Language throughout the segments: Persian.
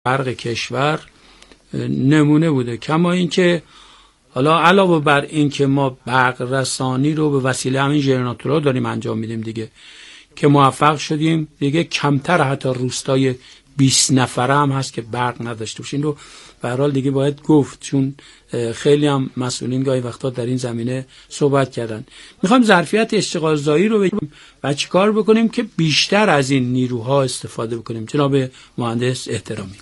برق کشور نمونه بوده. کما اینکه حالا علاوه بر این که ما برق رسانی رو به وسیله همین ژنراتورها داریم انجام میدیم دیگه، که موفق شدیم دیگه کمتر حتی روستای 20 نفره هم هست که برق نداشته باشه. این رو به هر حال دیگه باید گفت، چون خیلی هم مسئولین گاهی وقتا در این زمینه صحبت کردن. میخوایم ظرفیت اشتغال زایی رو بگیم و چیکار بکنیم که بیشتر از این نیروها استفاده بکنیم. جناب مهندس احترامی،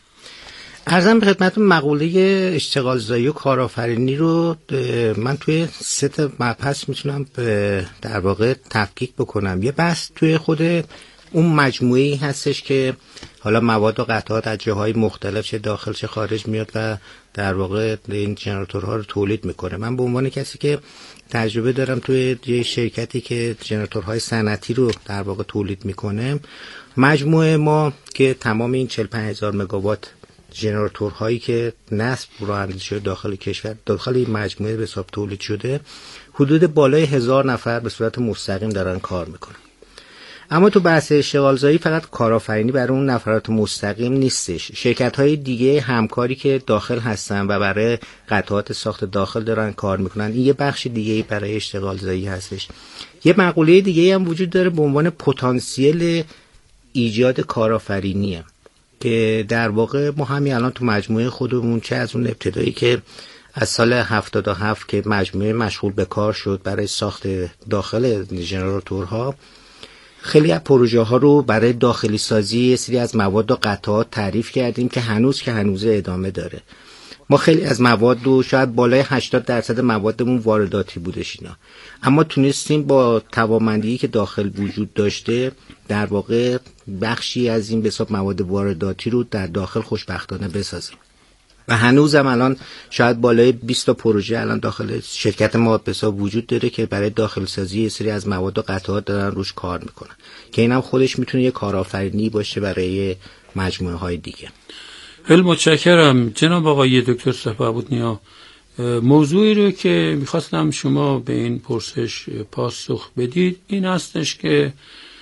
عرضم به خدمتتون مقوله اشتغال زایی و کارآفرینی رو من توی 3 مبحث میتونم در واقع تفکیک بکنم. یه بحث توی خود اون مجموعه‌ای هستش که حالا مواد و قطعات از جاهای مختلف چه داخل چه خارج میاد و در واقع این ژنراتورها رو تولید میکنه. من به عنوان کسی که تجربه دارم توی یه شرکتی که ژنراتورهای صنعتی رو در واقع تولید میکنه، مجموعه ما که تمام این 45000 مگاوات ژنراتورهایی که نصب راه‌اندازی شده داخل کشور، داخل این مجموعه به حساب تولید شده، حدود بالای 1000 نفر به صورت مستقیم دارن کار میکنن. اما تو بحث اشتغال زایی فقط کارآفرینی برای اون نفرات مستقیم نیستش. شرکت‌های دیگه همکاری که داخل هستن و برای قطعات ساخت داخل دارن کار میکنن، این یه بخش دیگه برای اشتغال زایی هستش. یه مقوله دیگه هم وجود داره به عنوان پتانسیل ایجاد کارآفرینیه که در واقع ما همین الان تو مجموعه خودمون، چه از اون ابتدایی که از سال 77 که مجموعه مشغول به کار شد برای ساخت داخل ژنراتورها، خیلی از پروژه ها رو برای داخلی سازی یه سری از مواد و قطعات تعریف کردیم که هنوز ادامه داره. ما خیلی از مواد رو شاید بالای 80% موادمون وارداتی بودش اینا، اما تونستیم با توانمندی که داخل وجود داشته در واقع بخشی از این به حساب مواد وارداتی رو در داخل خوشبختانه بسازیم و هنوزم الان شاید بالای 20 تا پروژه الان داخل شرکت ما به حساب وجود داره که برای داخل سازی یه سری از مواد و قطعات دارن روش کار میکنن که اینم خودش میتونه یه کارآفرینی باشه برای مجموعه های دیگه. خیلی متشکرم جناب آقای دکتر صفوت‌نیا. موضوعی رو که میخواستم شما به این پرسش پاسخ بدید این هستش که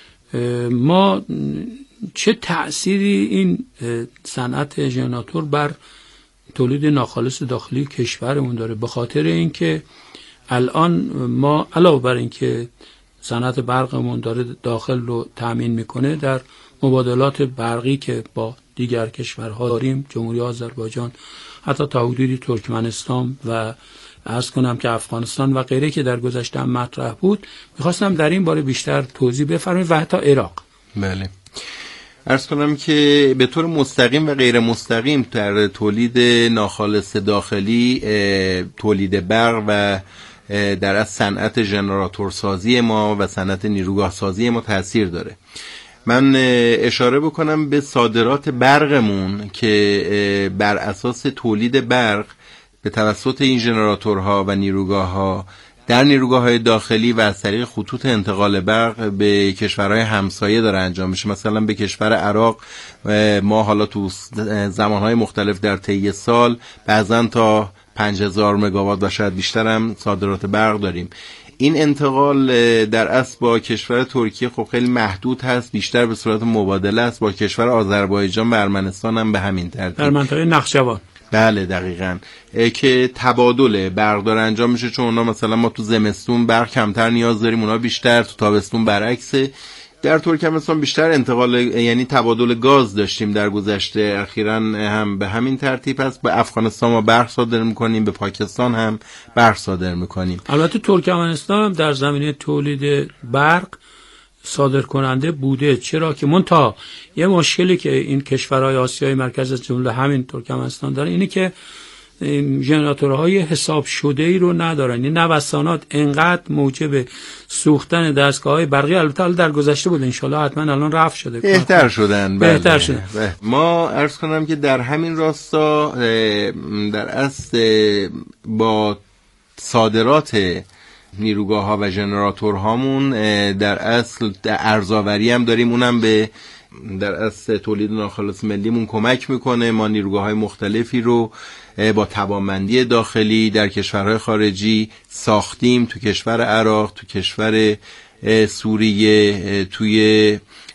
ما چه تأثیری این صنعت ژنراتور بر تولید ناخالص داخلی کشورمون داره، به خاطر اینکه الان ما علاوه بر اینکه صنعت برقمون داره داخل رو تأمین میکنه، در مبادلات برقی که با دیگر کشورها داریم، جمهوری آذربایجان، حتی تا حدودی ترکمنستان و عرض کنم که افغانستان و غیره که در گذشته هم مطرح بود، میخواستم در این باره بیشتر توضیح بفرمایید و حتی عراق. بله، عرض کنم که به طور مستقیم و غیر مستقیم در تولید ناخالص داخلی، تولید برق و در از صنعت ژنراتور سازی ما و صنعت نیروگاه سازی ما تاثیر داره. من اشاره بکنم به صادرات برقمون که بر اساس تولید برق به توسط این ژنراتورها و نیروگاه‌ها در نیروگاه‌های داخلی و از طریق خطوط انتقال برق به کشورهای همسایه داره انجام میشه. مثلا به کشور عراق ما حالا تو زمانهای مختلف در طی سال بعضن تا 5000 مگاوات و شاید بیشتر هم صادرات برق داریم. این انتقال در اصل با کشور ترکیه خب خیلی محدود هست، بیشتر به صورت مبادله است. با کشور آذربایجان و ارمنستان هم به همین ترتیب در منطقه نخجوان. بله دقیقاً، که تبادل برق داره انجام میشه، چون اونا مثلا ما تو زمستون برق کمتر نیاز داریم، اونا بیشتر، تو تابستون برعکسه. در ترکمنستان بیشتر انتقال یعنی تبادل گاز داشتیم در گذشته، اخیراً هم به همین ترتیب هست. به افغانستان ما برق صادر میکنیم، به پاکستان هم برق صادر میکنیم. البته ترکمنستان هم در زمینه تولید برق صادر کننده بوده، چرا که منتها یه مشکلی که این کشورهای آسیای مرکز از جمله همین ترکمنستان داره اینه که ژنراتورهای حساب شده ای رو ندارن. این نوسانات انقدر موجب سوختن دستگاه‌های برقی، البته در گذشته بود، انشالله حتما الان رفع شده، بهتر شدن. بهتر شدن. ما عرض کنم که در همین راستا در اصل با صادرات نیروگاه‌ها و ژنراتورهامون در اصل ارزآوری هم داریم، اونم به در اصل تولید ناخالص ملیمون کمک میکنه. ما نیروگاه‌های مختلفی رو با توانمندی داخلی در کشورهای خارجی ساختیم، تو کشور عراق، تو کشور سوریه، توی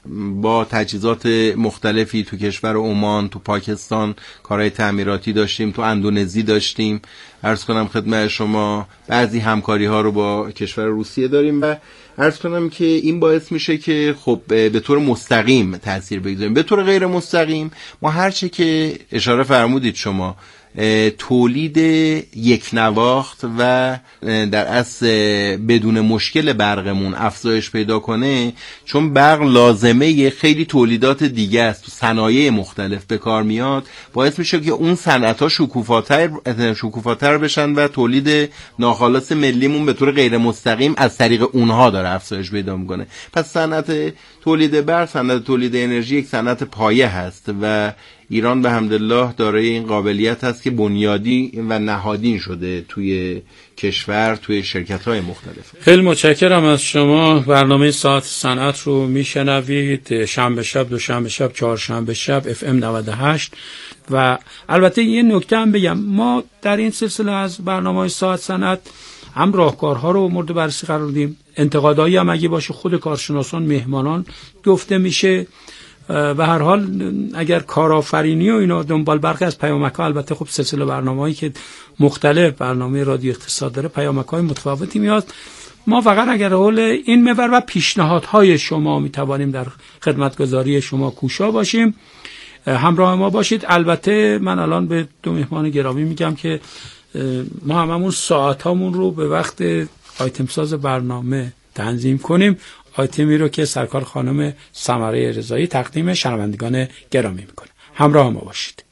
با تجهیزات مختلفی تو کشور عمان، تو پاکستان کارهای تعمیراتی داشتیم، تو اندونزی داشتیم. عرض کنم خدمت شما بعضی همکاری ها رو با کشور روسیه داریم و عرض کنم که این باعث میشه که خب به طور مستقیم تاثیر بگذاریم. به طور غیر مستقیم ما هرچه که اشاره فرمودید شما تولید یک نواخت و در اصل بدون مشکل برقمون افزایش پیدا کنه، چون برق لازمه خیلی تولیدات دیگه است، تو صنایع مختلف به کار میاد، باعث میشه که اون صنعت‌ها شکوفاتر بشن و تولید ناخالص ملیمون به طور غیر مستقیم از طریق اونها داره افزایش پیدا میکنه. پس صنعت تولید برق، صنعت تولید انرژی یک صنعت پایه هست و ایران به حمدالله دارای این قابلیت هست که بنیادی و نهادین شده توی کشور، توی شرکت‌های مختلف. خیلی متشکرم از شما. برنامه ساعت صنعت رو میشنوید شنبه شب، دوشنبه شب، چهارشنبه شب FM 98. و البته یه نکته هم بگم، ما در این سلسله از برنامه ساعت صنعت هم راهکارها رو مورد بررسی قرار دادیم، انتقادایی هم اگه باشه خود کارشناسان، مهمانان گفته میشه. و هر حال اگر کارآفرینی و اینا دنبال برخی از پیامک‌ها، البته خب سلسله برنامه‌هایی که مختلف برنامه رادیو اقتصاد داره پیامک‌های متفاوتی میاد، ما فقط اگر حول این محور و پیشنهادهای شما میتوانیم در خدمتگزاری شما کوشا باشیم. همراه ما باشید. البته من الان به دو مهمان گرامی میگم که ما هممون ساعتامون رو به وقت آیتم ساز برنامه تنظیم کنیم، آیتمی رو که سرکار خانم سمره رضایی تقدیم شنوندگان گرامی میکنه. همراه ما باشید.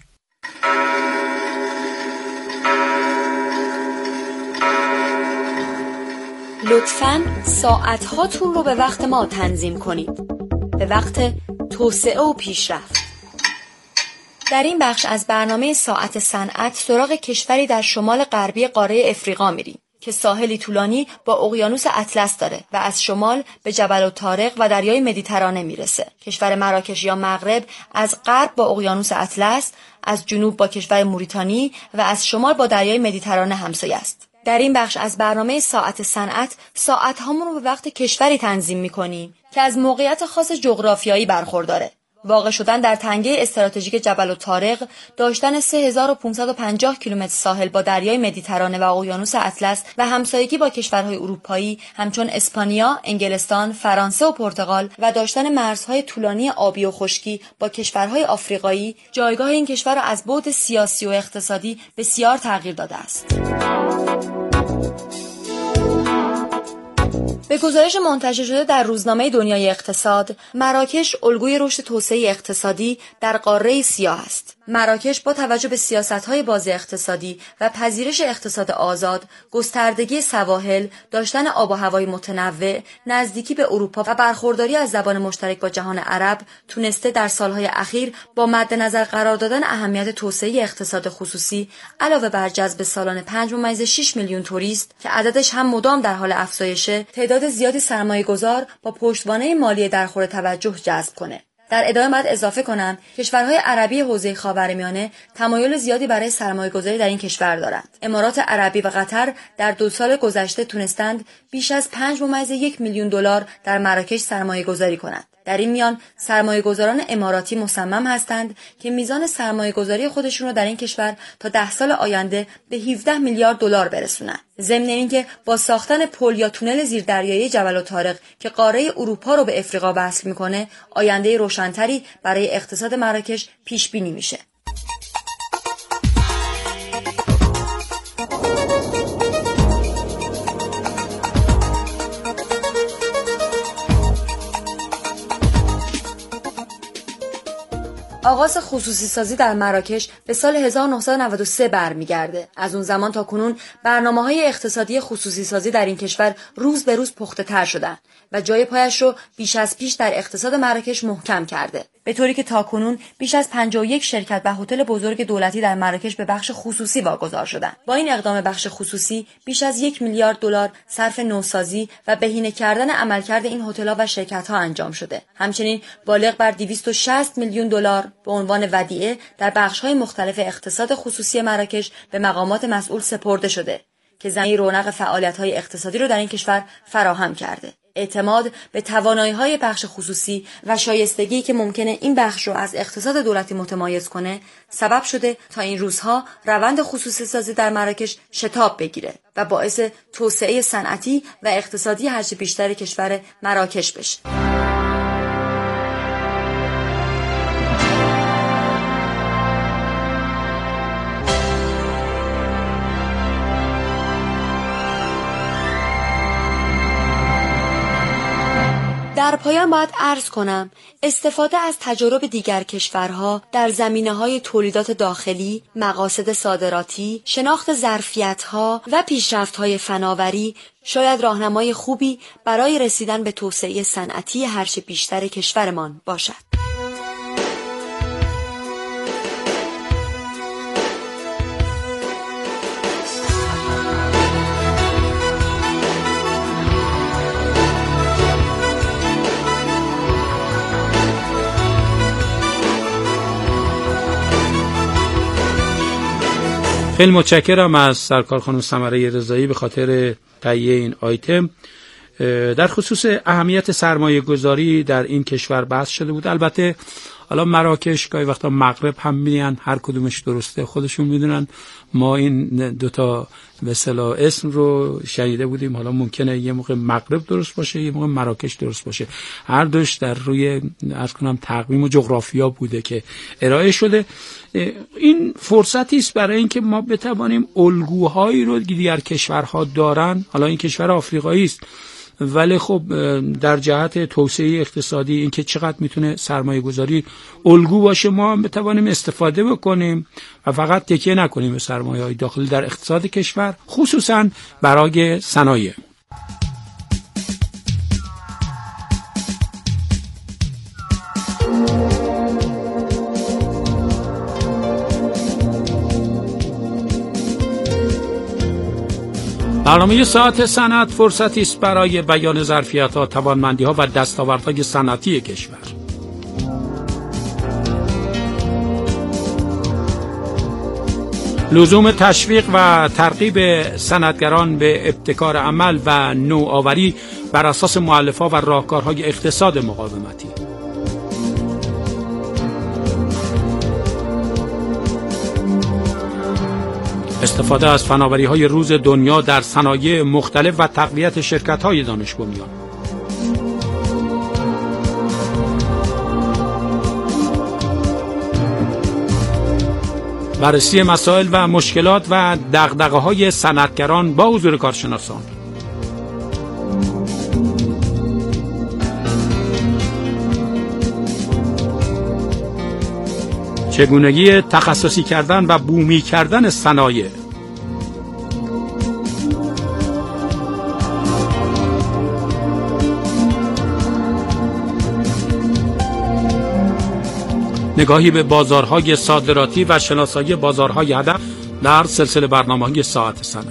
لطفاً ساعت هاتون رو به وقت ما تنظیم کنید، به وقت توسعه و پیشرفت. در این بخش از برنامه ساعت صنعت سراغ کشوری در شمال غربی قاره افریقا میریم که ساحلی طولانی با اقیانوس اطلس داره و از شمال به جبل الطارق و دریای مدیترانه میرسه. کشور مراکش یا مغرب از غرب با اقیانوس اطلس، از جنوب با کشور موریتانی و از شمال با دریای مدیترانه همسایه است. در این بخش از برنامه ساعت صنعت ساعت هامون رو به وقت کشوری تنظیم میکنیم که از موقعیت خاص جغرافیایی برخورداره. واقع شدن در تنگه استراتژیک جبل الطارق، داشتن 3550 کیلومتر ساحل با دریای مدیترانه و اقیانوس اطلس و همسایگی با کشورهای اروپایی همچون اسپانیا، انگلستان، فرانسه و پرتغال و داشتن مرزهای طولانی آبی و خشکی با کشورهای آفریقایی، جایگاه این کشور را از بعد سیاسی و اقتصادی بسیار تغییر داده است. به گزارش منتشر شده در روزنامه دنیای اقتصاد، مراکش الگوی رشد توسعه اقتصادی در قاره سیاه است. مراکش با توجه به سیاست‌های باز اقتصادی و پذیرش اقتصاد آزاد، گستردگی سواحل، داشتن آب و هوای متنوع، نزدیکی به اروپا و برخورداری از زبان مشترک با جهان عرب، تونسته در سالهای اخیر با مد نظر قرار دادن اهمیت توسعه اقتصاد خصوصی علاوه بر جذب سالانه 5.6 میلیون توریست که عددش هم مدام در حال افزایشه، تعداد زیادی سرمایه‌گذار با پشتوانه مالی درخور توجه جذب کنه. در ادامه باید اضافه کنم کشورهای عربی حوزه خاورمیانه تمایل زیادی برای سرمایه‌گذاری در این کشور دارند. امارات عربی و قطر در 2 سال گذشته تونستند بیش از 5.1 میلیون دلار در مراکش سرمایه‌گذاری کنند. در این میان سرمایه‌گذاران اماراتی مصمم هستند که میزان سرمایه‌گذاری خودشون رو در این کشور تا 10 سال آینده به 17 میلیارد دلار برسونند. ضمن اینکه با ساختن پل یا تونل زیردریایی جبل الطارق که قاره اروپا رو به افریقا وصل میکنه، آینده روشن‌تری برای اقتصاد مراکش پیش بینی میشه. آغاز خصوصی سازی در مراکش به سال 1993 برمیگرده. از اون زمان تا کنون برنامه‌های اقتصادی خصوصی سازی در این کشور روز به روز پخته‌تر شدن و جای پایش رو بیش از پیش در اقتصاد مراکش محکم کرده. به طوری که تاکنون بیش از 51 شرکت و هتل بزرگ دولتی در مراکش به بخش خصوصی واگذار شدند. با این اقدام بخش خصوصی بیش از 1 میلیارد دلار صرف نوسازی و بهینه کردن عملکرد این هتل‌ها و شرکت‌ها انجام شده. همچنین بالغ بر 260 میلیون دلار به عنوان ودیعه در بخش‌های مختلف اقتصاد خصوصی مراکش به مقامات مسئول سپرده شده که زمینه رونق فعالیت‌های اقتصادی رو در این کشور فراهم کرده. اعتماد به توانایی‌های بخش خصوصی و شایستگی که ممکنه این بخش رو از اقتصاد دولتی متمایز کنه سبب شده تا این روزها روند خصوصی سازی در مراکش شتاب بگیره و باعث توسعه صنعتی و اقتصادی هرچه بیشتر کشور مراکش بشه. در پایان باید عرض کنم استفاده از تجارب دیگر کشورها در زمینه‌های تولیدات داخلی، مقاصد صادراتی، شناخت ظرفیت‌ها و پیشرفت‌های فناوری شاید راهنمای خوبی برای رسیدن به توسعه صنعتی هرچه بیشتر کشورمان باشد. خیلی متشکرم از سرکار خانم سمره رضایی به خاطر تهیه این آیتم. در خصوص اهمیت سرمایه گذاری در این کشور بحث شده بود. البته حالا مراکش گاهی وقتا مغرب هم میگن، هر کدومش درسته خودشون میدونن. ما این دوتا به اصطلاح اسم رو شنیده بودیم، حالا ممکنه یه موقع مغرب درست باشه یه موقع مراکش درست باشه. هر دوش در روی عرض کنم تقویم و جغرافیا بوده که ارائه شده. این فرصتی است برای اینکه ما بتوانیم الگوهایی رو دیگر کشورها دارن. حالا این کشور آفریقایی است ولی خب در جهت توسعه اقتصادی اینکه چقدر میتونه سرمایه گذاری الگو باشه ما بتوانیم استفاده بکنیم و فقط تکیه نکنیم به سرمایه های داخلی در اقتصاد کشور، خصوصا برای صنایع. برنامه ساعت صنعت فرصتی است برای بیان ظرفیت‌ها، توانمندی‌ها و دستاوردهای صنعتی کشور. لزوم تشویق و ترغیب صنعتگران به ابتکار عمل و نوآوری بر اساس مؤلفه‌ها و راهکارهای اقتصاد مقاومتی. استفاده از فناوری‌های روز دنیا در صنایع مختلف و تقویت شرکت‌های دانش بنیان. بررسی مسائل و مشکلات و دغدغه‌های صنعتگران با حضور کارشناسان. چگونگی تخصصی کردن و بومی کردن صنایع. نگاهی به بازارهای صادراتی و شناسایی بازارهای هدف در سلسله برنامه‌های ساعت صنعت.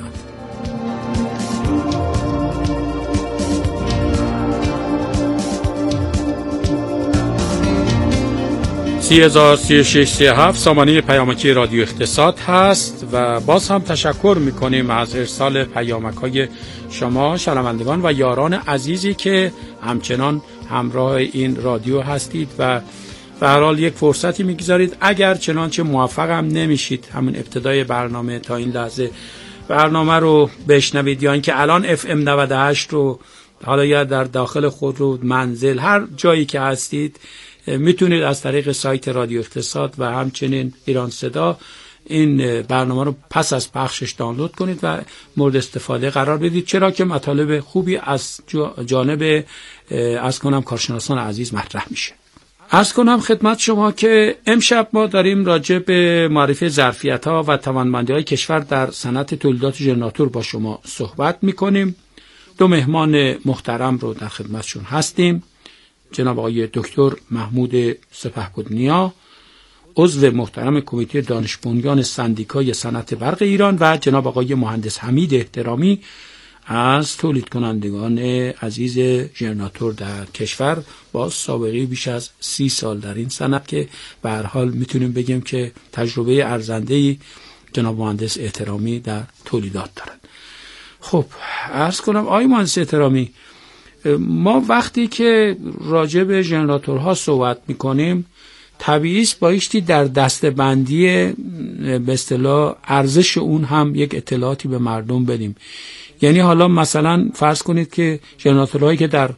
303637 سامانه پیامکی رادیو اقتصاد هست و باز هم تشکر میکنیم از ارسال پیامک‌های شما شنوندگان و یاران عزیزی که همچنان همراه این رادیو هستید و به هر حال یک فرصتی میگذارید. اگر چنانچه موفق هم نمیشید همون ابتدای برنامه تا این لحظه برنامه رو بشنوید یا اینکه الان FM 98 رو حالا یا در داخل خود رو منزل هر جایی که هستید میتونید از طریق سایت رادیو اقتصاد و همچنین ایران صدا این برنامه رو پس از پخشش دانلود کنید و مورد استفاده قرار بدید، چرا که مطالب خوبی از جانب از کنم کارشناسان عزیز مطرح میشه. عرض کنم خدمت شما که امشب ما داریم راجع به معرفی ظرفیت‌ها و توانمندی‌های کشور در صنعت تولیدات ژنراتور با شما صحبت می‌کنیم. دو مهمان محترم رو در خدمتشون هستیم. جناب آقای دکتر محمود سپهبدنیا، عضو محترم کمیته دانش بنیان سندیکای صنعت برق ایران و جناب آقای مهندس حمید احترامی از تولید کنندگان عزیز ژنراتور در کشور با سابقه بیش از 30 سال در این صنعت که به هر حال میتونیم بگیم که تجربه ارزنده‌ای جناب مهندس احترامی در تولیدات دارند. خب عرض کنم آقای مهندس احترامی، ما وقتی که راجع به ژنراتورها صحبت میکنیم طبیعی است بایستی در دسته‌بندی به اصطلاح ارزش اون هم یک اطلاعاتی به مردم بدیم. یعنی حالا مثلا فرض کنید که ژنراتورهایی که در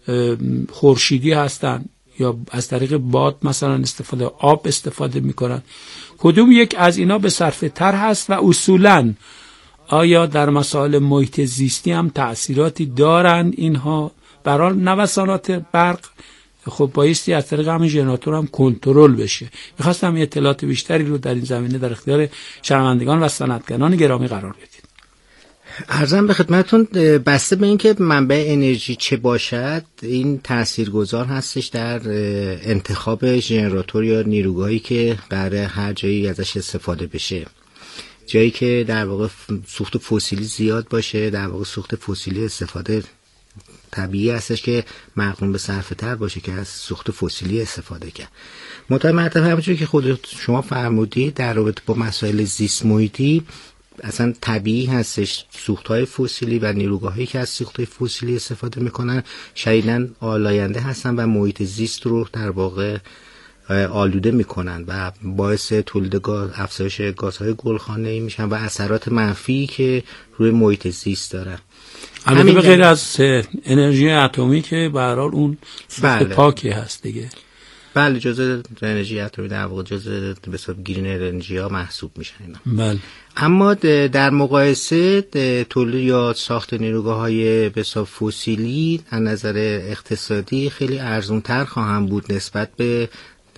خورشیدی هستن یا از طریق باد مثلا آب استفاده میکنن، کدوم یک از اینا به صرفه تر هست و اصولاً آیا در مسائل محیط زیستی هم تأثیراتی دارند اینها برای نوسانات برق؟ خب بایستی از طریق همین ژنراتور هم کنترل بشه. میخواستم اطلاعات بیشتری رو در این زمینه در اختیار شنوندگان و صنعتگران گرامی قرار بدید. عرضم به خدمتتون بسته به اینکه منبع انرژی چه باشد این تاثیرگذار هستش در انتخاب ژنراتور یا نیروگاهی که قراره هر جایی ازش استفاده بشه. جایی که در واقع سوخت فسیلی زیاد باشه، در واقع سوخت فسیلی استفاده طبیعی هستش که مقرون به صرفه تر باشه که از سوخت فسیلی استفاده کرد. متأسفانه همونجوری که خود شما فرمودید در رابطه با مسائل زیست محیطی اصلا طبیعی هستش سوخت‌های فسیلی و نیروگاهایی که از سوخت‌های فسیلی استفاده میکنن شدیداً آلاینده هستن و محیط زیست رو در واقع آلوده میکنن و باعث تولید گاز، افزایش گازهای گلخانه‌ای میشن و اثرات منفی که روی محیط زیست دارن. البته به غیر از انرژی اتمی که به هر حال اون سوخت پاکی هست دیگه. بله جزء انرژی اتمی در واقع جزء به حساب گرین انرژی ها محسوب میشن اینا. بله. اما در مقایسه تولید یا ساخت نیروگاه‌های به حساب فسیلی از نظر اقتصادی خیلی ارزان‌تر خواهند بود نسبت به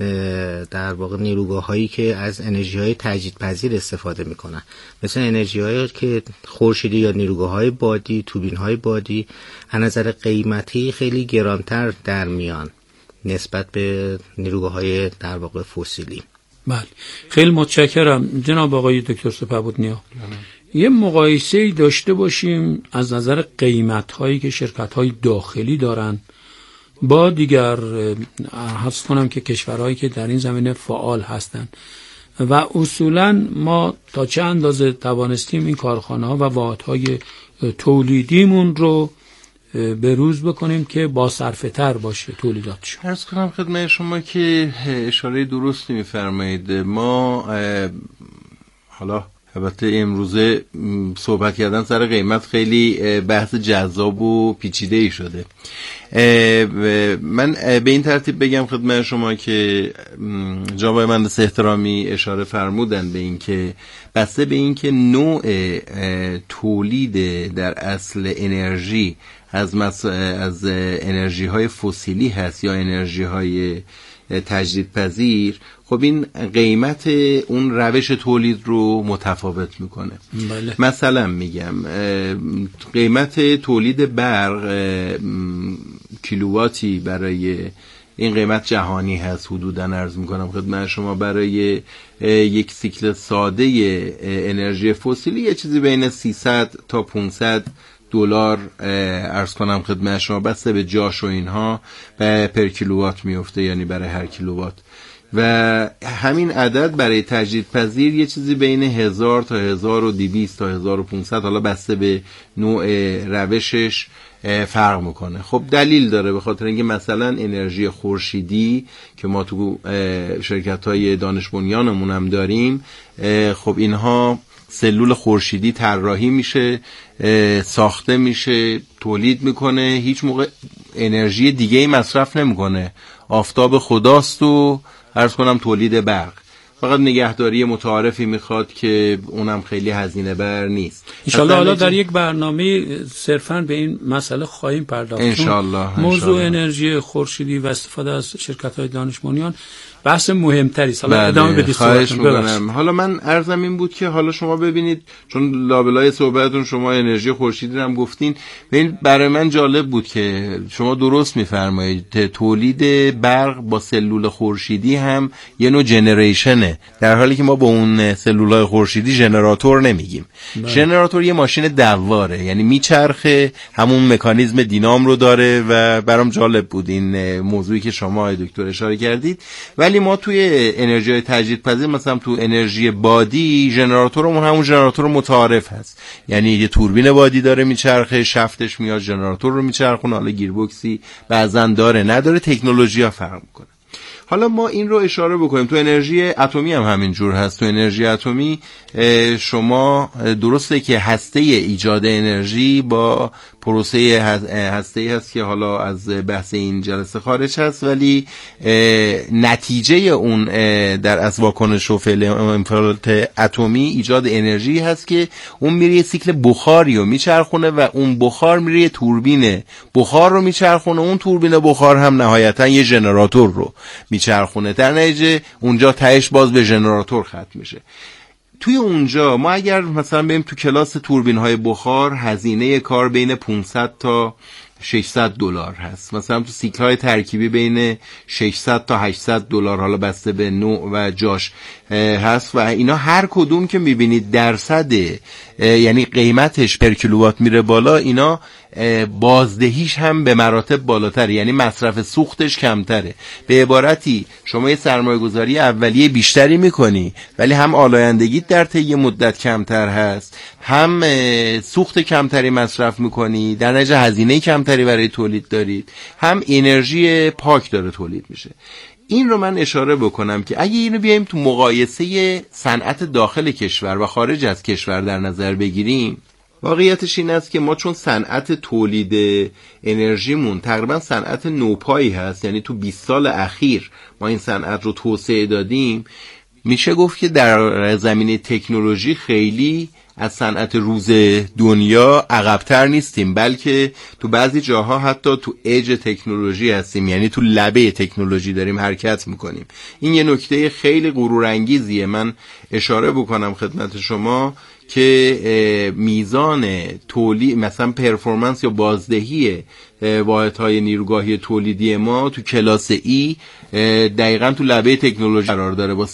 در واقع نیروگاه‌هایی که از انرژی‌های تجدیدپذیر استفاده می‌کنن، مثل انرژی‌هایی که خورشیدی یا نیروگاه‌های بادی، توبین‌های بادی از نظر قیمتی خیلی گرانتر در میان نسبت به نیروگاه‌های در واقع فسیلی. بله خیلی متشکرم جناب آقای دکتر سپهبدنیا. یه مقایسه‌ای داشته باشیم از نظر قیمت‌هایی که شرکت‌های داخلی دارن با دیگر حس کنم که کشورهایی که در این زمینه فعال هستند و اصولاً ما تا چه اندازه توانستیم این کارخانه‌ها و واحدهای تولیدیمون رو بروز بکنیم که با صرفه تر باشه تولیداتشون. عرض کنم خدمت شما که اشاره درستی می‌فرمایید. ما حالا البته امروزه صحبت کردن سر قیمت خیلی بحث جذاب و پیچیده‌ای شده. من به این ترتیب بگم خدمت شما که جناب مهندس احترامی اشاره فرمودن به این که بسته به این که نوع تولید در اصل انرژی از انرژی های فسیلی هست یا انرژی های تجدیدپذیر، خب این قیمت اون روش تولید رو متفاوت میکنه. بله. مثلا میگم قیمت تولید برق کیلوواتی برای این قیمت جهانی هست، حدوداً عرض میکنم خدمت شما برای یک سیکل ساده انرژی فسیلی یه چیزی بین 300 تا 500 دلار عرض کنم خدمت شما بسته به جاش و اینها پر کیلووات میفته، یعنی برای هر کیلووات. و همین عدد برای تجدیدپذیر یه چیزی بین 1000 تا 1200 تا 1500 حالا بسته به نوع روشش فرق میکنه. خب دلیل داره، به خاطر اینکه مثلا انرژی خورشیدی که ما تو شرکت‌های دانش بنیانمون هم داریم، خب اینها سلول خورشیدی طراحی میشه، ساخته میشه، تولید میکنه، هیچ موقع انرژی دیگه ای مصرف نمیکنه، آفتاب خداست و عرض کنم تولید برق. فقط نگهداری متعارفی میخواد که اونم خیلی هزینه بر نیست. انشالله حالا در یک برنامه صرفاً به این مسئله خواهیم پرداخت. انشالله. موضوع انرژی خورشیدی و استفاده از شرکت‌های دانش بنیان بحث مهمتری است. حالا ادامه بدید. خواهش میکنم. حالا من عرضم این بود که حالا شما ببینید، چون لابلای صحبتتون شما انرژی خورشیدی رو هم گفتین، ببین برای من جالب بود که شما درست میفرمایید تولید برق با سلول خورشیدی هم یه نوع جنریشنه، در حالی که ما با اون سلولای خورشیدی ژنراتور نمیگیم. ژنراتور یه ماشین دواره، یعنی میچرخه، همون مکانیزم دینام رو داره و برام جالب بود این موضوعی که شما دکتر اشاره کردید. و ولی ما توی انرژی تجدیدپذیر مثلا تو انرژی بادی ژنراتورمون همون ژنراتور متعارف هست، یعنی یه توربین بادی داره میچرخه، شفتش میاد ژنراتور رو میچرخونه، حالا گیربکسی بعضن داره نداره، تکنولوژی‌ها فرق میکنه. حالا ما این رو اشاره بکنیم تو انرژی اتمی هم همین جور هست. تو انرژی اتمی شما درسته که هسته ایجاد انرژی با پروسه هسته‌ای هست که حالا از بحث این جلسه خارج هست، ولی نتیجه اون در از واکنش و فعل انفعالات اتمی ایجاد انرژی هست که اون میره یه سیکل بخاری رو میچرخونه و اون بخار میره یه توربین بخار رو میچرخونه، اون توربین بخار هم نهایتا یه ژنراتور رو میچرخونه، در نتیجه اونجا تهش باز به ژنراتور ختم میشه. توی اونجا ما اگر مثلا بریم تو کلاس توربین های بخار، هزینه کار بین 500 تا 600 دلار هست، مثلا تو سیکل های ترکیبی بین 600 تا 800 دلار، حالا بسته به نوع و جاش هست و اینا هر کدوم که میبینید درصد یعنی قیمتش پر کیلووات میره بالا، اینا بازدهیش هم به مراتب بالاتره، یعنی مصرف سوختش کمتره. به عبارتی شما یه سرمایه گذاری اولیه بیشتری میکنی ولی هم آلایندگیت در طی مدت کمتر هست، هم سوخت کمتری مصرف میکنی، در نتیجه هزینه کمتری برای تولید دارید، هم انرژی پاک داره تولید میشه. این رو من اشاره بکنم که اگه اینو بیایم تو مقایسه صنعت داخل کشور و خارج از کشور در نظر بگیریم، واقعیتش این است که ما چون صنعت تولید انرژیمون تقریبا صنعت نوپایی هست، یعنی تو 20 سال اخیر ما این صنعت رو توسعه دادیم، میشه گفت که در زمینه تکنولوژی خیلی از صنعت روز دنیا عقب‌تر نیستیم، بلکه تو بعضی جاها حتی تو ایج تکنولوژی هستیم، یعنی تو لبه تکنولوژی داریم حرکت میکنیم. این یه نکته خیلی غرورانگیزیه. من اشاره بکنم خدمت شما که میزان تولید مثلا پرفورمنس یا بازدهی واحدهای نیروگاهی تولیدی ما تو کلاس ای دقیقاً تو لبه تکنولوژی قرار داره با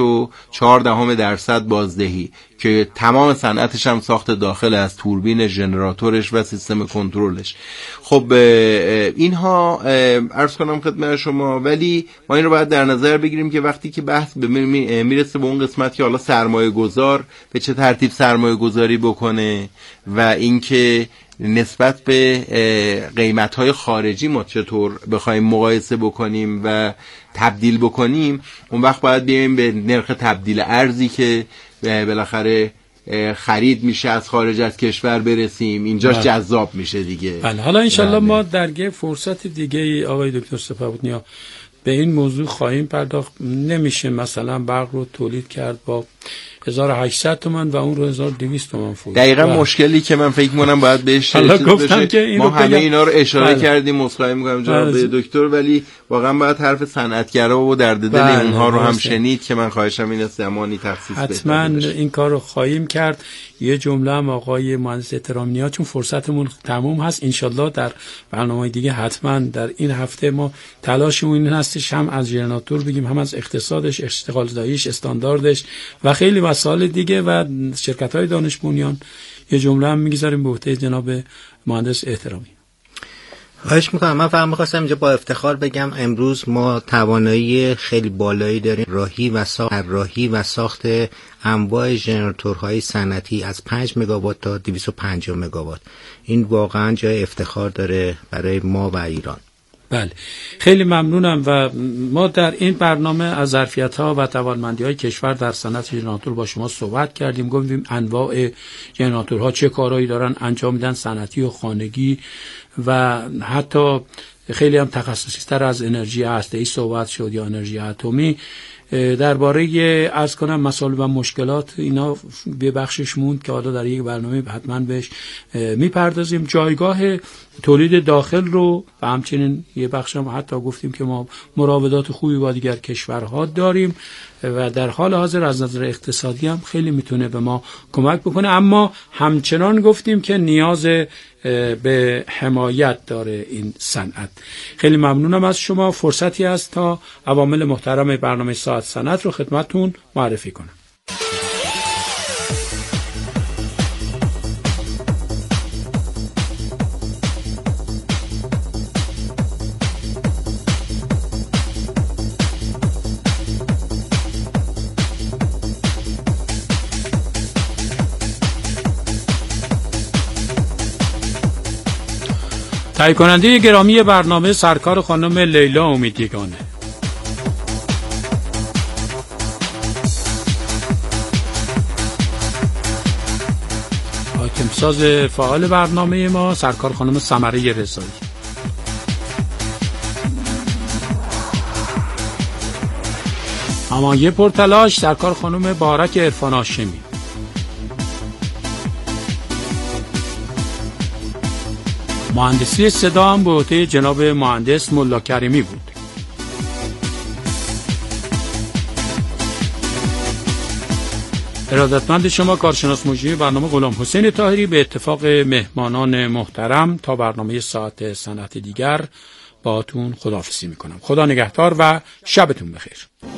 36.4% بازدهی که تمام صنعتش هم ساخت داخل از توربین، ژنراتورش و سیستم کنترلش. خب اینها عرض کنم خدمت شما، ولی ما این رو باید در نظر بگیریم که وقتی که بحث میرسه به اون قسمت که حالا سرمایه گذار به چه ترتیب سرمایه گذاری بکنه و اینکه نسبت به قیمت‌های خارجی ما چطور بخوایم مقایسه بکنیم و تبدیل بکنیم، اون وقت باید بیایم به نرخ تبدیل ارزی که بالاخره خرید میشه از خارج از کشور برسیم، اینجاش جذاب میشه دیگه. بله، حالا انشالله ما در فرصت دیگه آقای دکتر سپهبدنیا به این موضوع خواهیم پرداخت. نمیشه مثلا برق رو تولید کرد با 1800 تومان و اون رو 1200 تومان فروخت. دقیقاً مشکلی که من فکر می‌کنم باید بهش ما همه اینا رو اشاره کردیم، مصاحبه می‌کنم جناب دکتر، ولی واقعا باید حرف صنعتگرا و درد دل اونها رو هم شنید که من خواهشم این است زمانی تخصیص بده. حتما این کار رو خواهیم کرد. یه جمله هم آقای مهندس احترامی ها، چون فرصتمون تموم هست، انشالله در برنامه دیگه حتما در این هفته ما تلاشمون این هستش هم از ژنراتور بگیم، هم از اقتصادش، اشتغالزاییش، استانداردش و خیلی مسائل دیگه و شرکت‌های دانش بنیان. یه جمله هم میگذاریم به عهده جناب مهندس احترامی. خواهش میکنم. من فقط میخواستم اینجا با افتخار بگم امروز ما توانایی خیلی بالایی داریم راهی و ساخت انواع ژنراتورهای صنعتی از 5 مگاوات تا 250 مگاوات. این واقعا جای افتخار داره برای ما و ایران. بله، خیلی ممنونم و ما در این برنامه از ظرفیت‌ها و توانمندی‌های کشور در صنعت ژنراتور با شما صحبت کردیم. گفتیم انواع ژنراتورها چه کارهایی دارن انجام میدن، صنعتی و خانگی و حتی خیلی هم تخصصی‌تر از انرژی هسته‌ای صحبت شد یا انرژی اتمی. درباره عرض کنم مسائل و مشکلات اینا به بخشش موند که حالا در یک برنامه حتما بهش میپردازیم. جایگاه تولید داخل رو و همچنین یه بخش هم حتی گفتیم که ما مراودات خوبی با دیگر کشورها داریم و در حال حاضر از نظر اقتصادی هم خیلی میتونه به ما کمک بکنه، اما همچنان گفتیم که نیاز به حمایت داره این صنعت. خیلی ممنونم از شما. فرصتی است تا عوامل محترم برنامه ساعت صنعت رو خدمتتون معرفی کنم. تهیه کننده گرامی برنامه سرکار خانم لیلا امیدیگانه. حاکمساز فعال برنامه ما سرکار خانم سمره رضایی. همایه پرتلاش سرکار خانم بارک عرفان هاشمی. مهندسی صدا هم به عهده جناب مهندس ملا کریمی بود. ارادتمند شما کارشناس مجری برنامه غلام حسین طاهری به اتفاق مهمانان محترم تا برنامه ساعت صنعت دیگر باهاتون خداحافظی میکنم. خدا نگهدار و شبتون بخیر.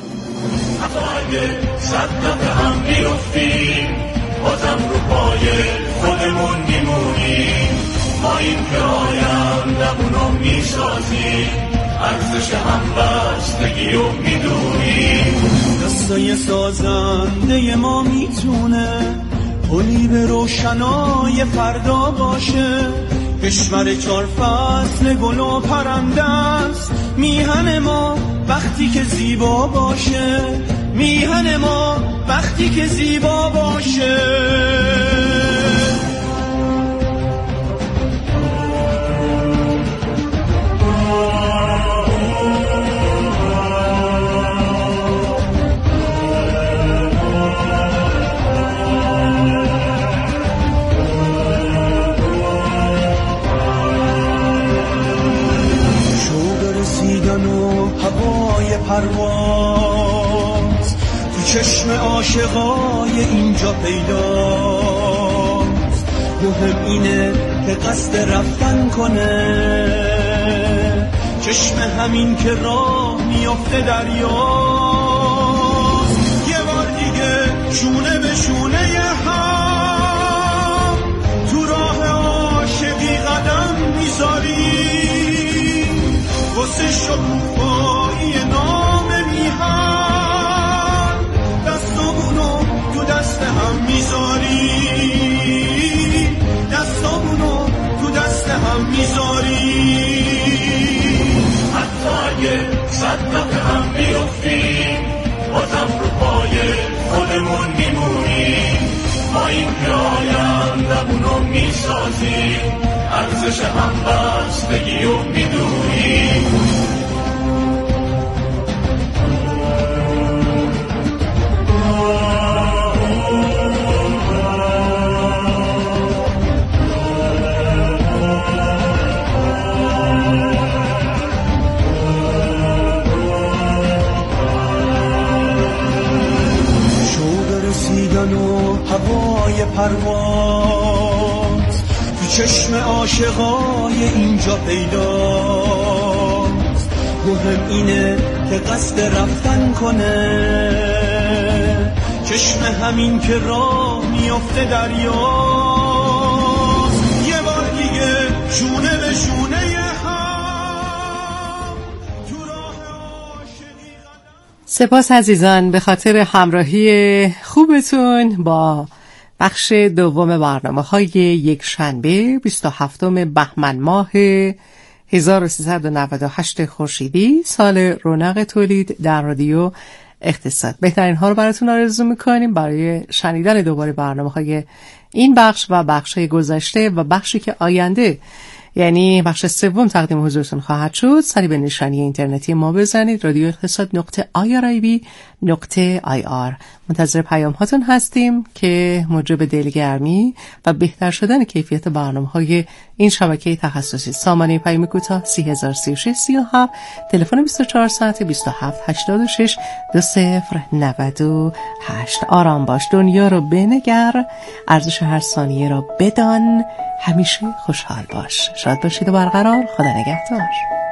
بازم رو پای خودمون میمونیم، ما این که آیندمونو میسازیم، ارزش همبستگی رو میدونیم. دستای سازنده ما میتونه پلی به روشنای فردا باشه، کشور 4 فصل گل و پرنده است، میهن ما وقتی که زیبا باشه، میهن ما وقتی که زیبا باشه. هوای پرواز تو چشم عاشقای اینجا پیداست، مهم اینه که قصد رفتن کنه، چشم همین که راه میافته دریاست. یه بار دیگه شونه به شونه هم تو راه عاشقی قدم میذاریم، واسه شکوفایی نام میهن دستامونو تو دست هم میذاریم، دستامونو تو دست هم میذاریم. حتی اگه 100 دفعه هم بیفتیم بازم رو پای خودمون میمونیم، ما این که آیندمونو میسازیم، ارزش همبستگی رو میدونیم. هوای پرواز تو چشم عاشقای اینجا پیداست، مهم اینه که قصد رفتن کنه، چشم همین که راه میافته دریاست. یه بار دیگه شونه به شونه هم تو راه عاشقی. سپاس عزیزان به خاطر همراهی خوبتون با بخش دوم برنامه‌های یک شنبه 27 بهمن ماه 1398 خورشیدی، سال رونق تولید در رادیو اقتصاد. بهترین ها رو براتون آرزو میکنیم برای شنیدن دوباره برنامه‌های این بخش و بخش‌های گذشته و بخشی که آینده، یعنی بخش سوم تقدیم حضورتون خواهد شد. سری به نشانی اینترنتی ما بزنید رادیو اقتصاد.irib.ir. منتظر پیام هاتون هستیم که موجب دلگرمی و بهتر شدن کیفیت برنامه‌های این شبکه تخصصی. سامانه پیام کوتاه 303637، تلفن 24 ساعت 2786 2098. آرام باش، دنیا رو بنگر، ارزش هر ثانیه را بدان، همیشه خوشحال باش. شاد باشید و برقرار. خدا نگهدار.